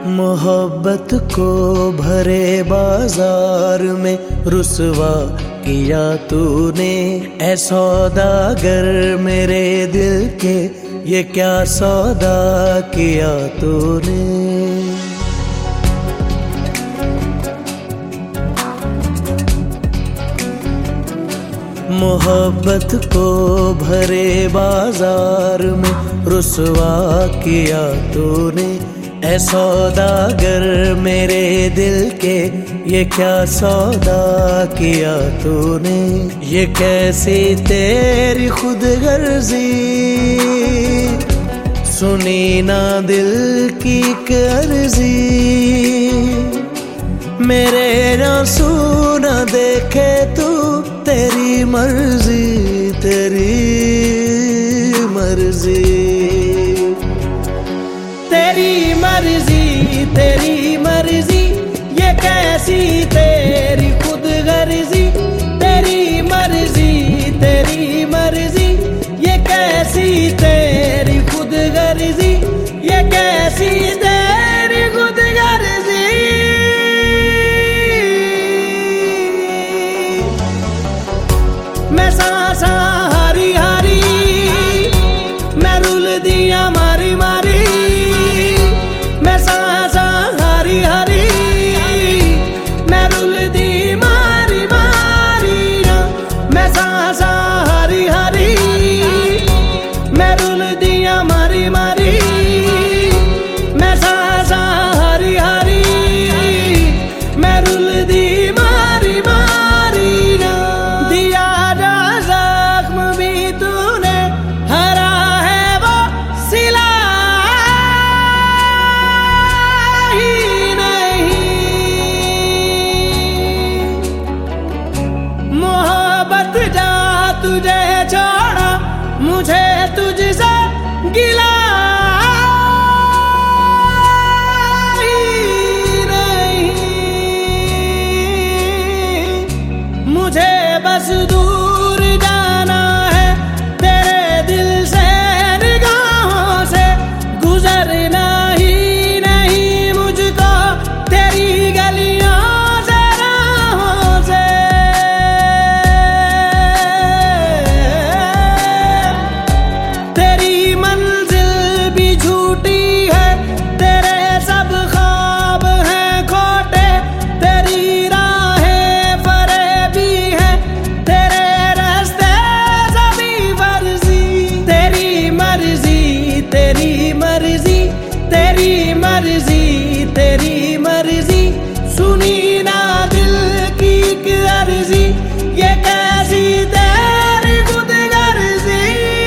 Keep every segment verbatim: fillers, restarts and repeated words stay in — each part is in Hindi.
मोहब्बत को भरे बाजार में रुसवा किया तूने, ऐ सौदागर मेरे दिल के ये क्या सौदा किया तूने। मोहब्बत को भरे बाजार में रुसवा किया तूने, ऐ सौदागर मेरे दिल के ये क्या सौदा किया तूने। ये कैसी तेरी खुदगर्जी, सुनी ना दिल की अर्जी, मेरे आंसू न देखे तू, तेरी मर्जी तेरी मर्जी तेरी मर्जी तेरी मर्जी, ये कैसी तेरी खुदगर्जी, तेरी मर्जी तेरी मर्जी, ये कैसी तेरी खुदगर्जी, ये कैसी तेरी खुदगर्जी। मैं सांसा हारी हारी, मैं रुल दिया मारी मारी, मैं सांसा हारी हारी, मैं रुल दी मारी मारी, मैं सांसा हारी हारी, मैं रुल दिया मारी मारी, मैं सांसा हारी हारी, मैं रुल दी मारी मारी। दिया जा जख्म भी तूने, हरा है वो सिला ही नहीं। मोहब्बत जा तुझे छोड़ा, मुझे तुझसे गिला ही नहीं। मुझे बस दूर जाना है तेरे दिल से, निगाहों से गुजरना ही नहीं मुझको तेरी गलियों से राहों से। तेरी मंजिल भी झूठी है, तेरे सब ख्वाब हैं खोटे, तेरी राहें फरेबी हैं, तेरे रास्ते सभी फर्जी। तेरी मर्जी तेरी मर्जी तेरी मर्जी तेरी मर्जी, सुनी ना दिल की अर्जी, ये कैसी तेरी खुदगर्जी।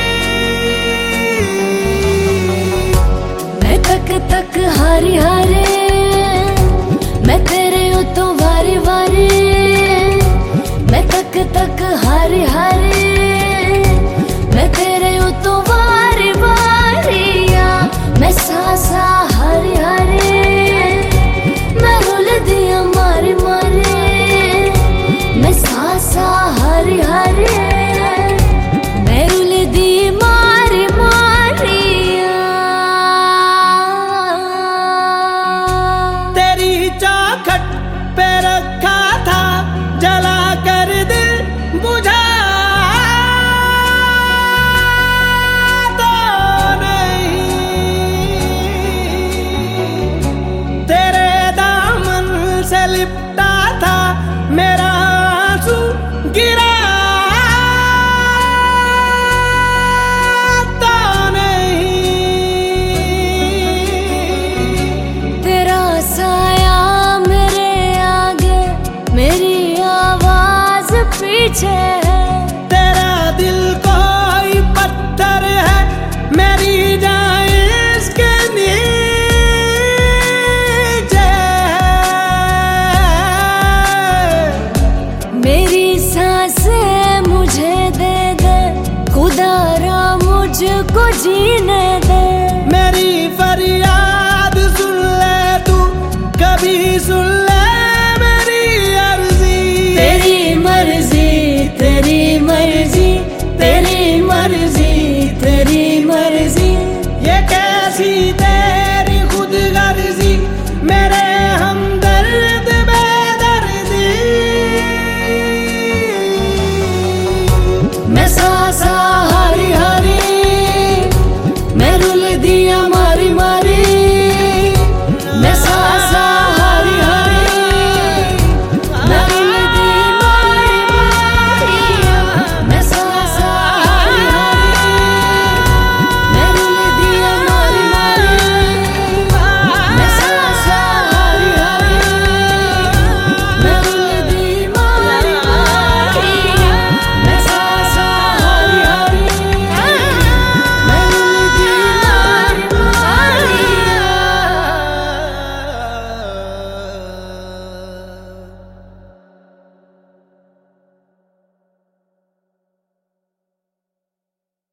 मैं तक तक हारी हारे, मैं तेरे उतो वारी वारी, मैं तक तक हारी हारे, मैं तेरे उतो वारी वारी, मैं सांसा हारी हारे, मैं रुल दिया मारी मारी, मैं सांसा हारी हारे, मैं रुल दी मारी मारी। तेरी चौखट पे रखा था, जला कर दिल बुझा तो नहीं। तेरे दामन से लिपटा था, मेरा आंसू गिरा तो नहीं। तेरा साया मेरे आगे, मेरी आवाज पीछे।